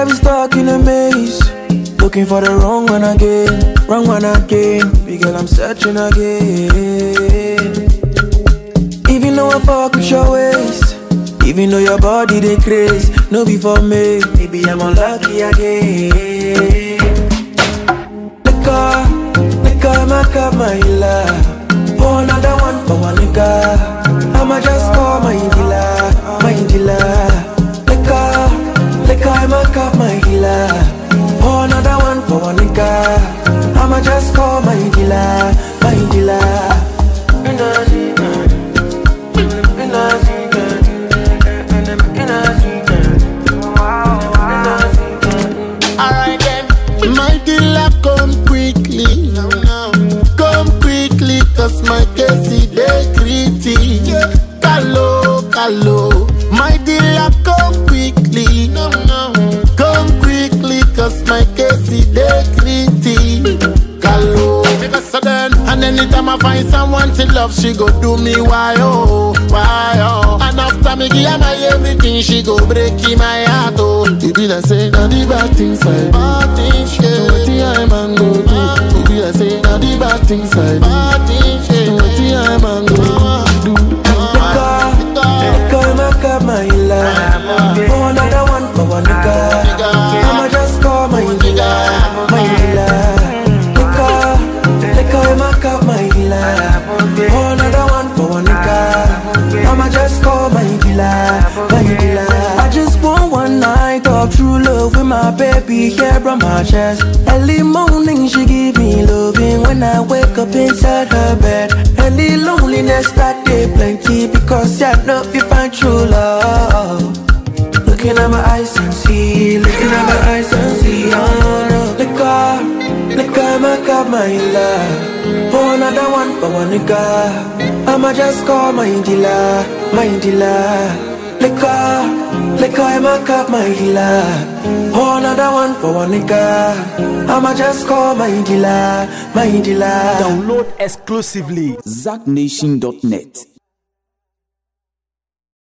I be stuck in a maze, looking for the wrong one again, wrong one again. Big girl, I'm searching again. Even though I fuck with your waist, even though your body they craze, no be for me, maybe I'm unlucky again. Nigga, my love, for another one for one nigga, I'ma just call my dealer, my dealer. Nigga, I'ma cut my dealer, for another one for one nigga, I'ma just call my dealer, my dealer. Alright then, my dealer come quickly. Come quickly, cause my case is gritty. Hello, hello. My dealer come quickly. Come quickly, cause my case is gritty. Hello. And anytime I find someone to love, she go do me why oh, why oh. And after me give her my everything, she go break in my heart oh. It be like say, now the bad things I do, bad things, yeah. What the I man go do? It be like say, now the bad things I do, bad things, yeah. What the I man go do? Nigga, I'ma cut my love, for another one for one nigga, I'ma just call my dealer, my dealer. I'ma cut my dealer, for another one for one nigga, I'ma just call my dealer, my dealer. I just want one night of true love with my baby hair on my chest. Early morning she give me loving when I wake up inside her bed. And the loneliness that day plenty because I know if you find true love. Looking at my eyes and see, looking at my eyes and see, oh no. Nigga, I'ma cut my love, for another one for one nigga, I'ma just call my dealer, my dealer. Nigga, I'ma cut my dealer, for another one for one nigga, I'ma just call my dealer, my dealer. Download exclusively ZackNation.net.